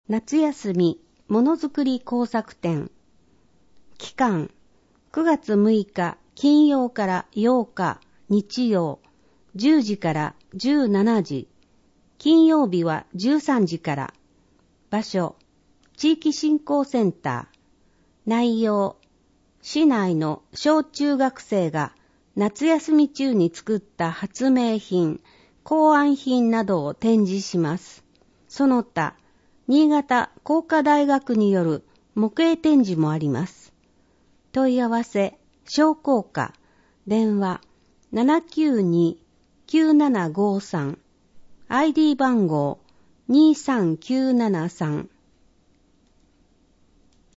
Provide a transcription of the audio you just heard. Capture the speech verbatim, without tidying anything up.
夏休みものづくり工作展。期間くがつむいか金曜からようか日曜じゅうじからじゅうしちじ、金曜日はじゅうさんじから。場所地域振興センター。内容市内の小中学生が夏休み中に作った発明品、考案品などを展示します。その他、新潟工科大学による模型展示もあります。問い合わせ、商工課、電話 ななきゅうに きゅうななごさん、アイディー 番号 にさんきゅうななさん